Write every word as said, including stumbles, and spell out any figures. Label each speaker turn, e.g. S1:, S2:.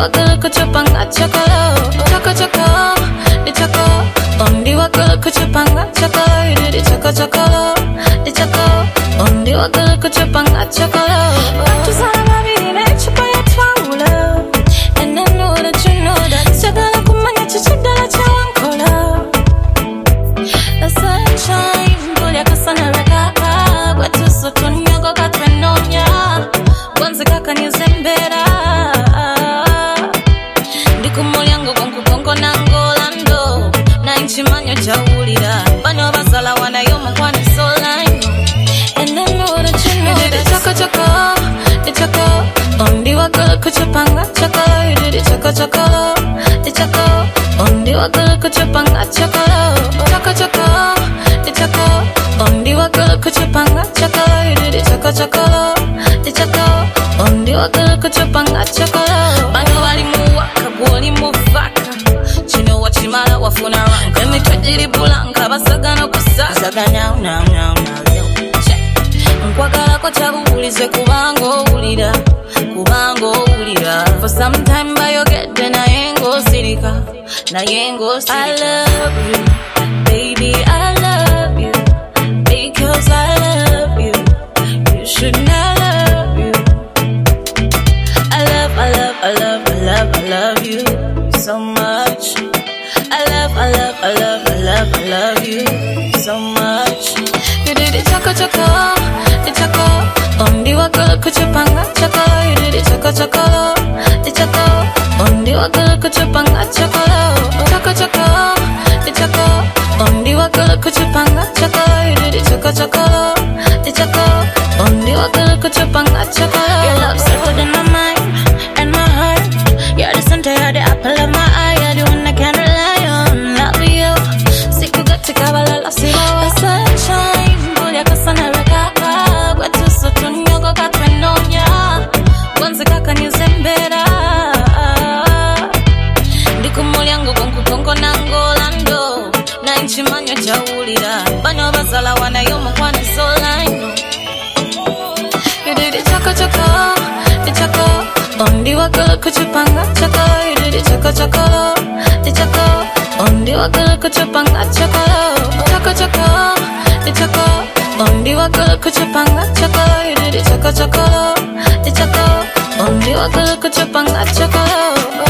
S1: wakal kuchupanga chakalo, chaka chaka, di chaka. Ondi wakal kuchupanga chakalo, you did it chaka chakalo, di chaka. Ondi wakal kuchupanga chakalo. Tuzana bine chupa ya twawula, and I know that you know that. Chagala kumanya chichagala chawankola. The sunshine, gulya kasana rakaka, watu sotonya goga twenonya, wanzi kaka nyuzembera. Ndiku mulyango gonku kongo nangolando, na inchimanyo chawulira, banyo basala wana yomu kwani solai. And I know that you know that. Chaka chaka, di chaka. Ondi wakal kuchupanga chakalo, you did it chaka chakalo, di chaka. Ondi wakal kuchupanga chakalo, chaka chaka, di chaka. Ondi wakal kuchupanga chakalo, you did it chaka chakalo, di chaka. Ondi wakal kuchupanga chakalo. Banyo wali muwaka, gwoli muvaka, chino wachimala wafuna ranka. Emi twajiri bulanka, basagana kusaka, sagana una una una. Nkwagala ko chabulize kubango ulira, kubango ulira. For some time bayogedde na yengo sirika, na yengo sirika. I love you, baby, I love you, because I love you, you should not love you. I love, I love, I love, I love, I love you so much. I love, I love, I love, I love, I love you so much. You did it chaka chaka, di chaka. Ondi wakal kuchupanga chakalo, you did it chaka chakalo, di chaka. Ondi wakal kuchupanga chakalo, chaka chaka, di chaka. Ondi wakal kuchupanga chakalo, you did it chaka chakalo, di chaka. Ondi wakal kuchupanga chakalo. Your love's settled in my mind and my heart. You're the center, you're the apple of my eye. You're the one I can rely on. Love you, siku gati kabala la siwa. The sunshine, gulya kasana rakaka, watu sotonya goga twenonya, wanzi kaka nyuzembera. Ndiku mulyango gonku kongo nangolando, na inchimanyo chawulira, banyo basala wana yomu kwani solaino. You did it chaka chaka, di chaka. Ondi wakal kuchupanga chakalo, you did it chaka chakalo, di chaka. Ondi wakal kuchupanga chakalo, chaka chaka, di chaka. Ondi wakal kuchupanga chakalo, you did it chaka chakalo, di chaka. Ondi wakal kuchupanga chakalo.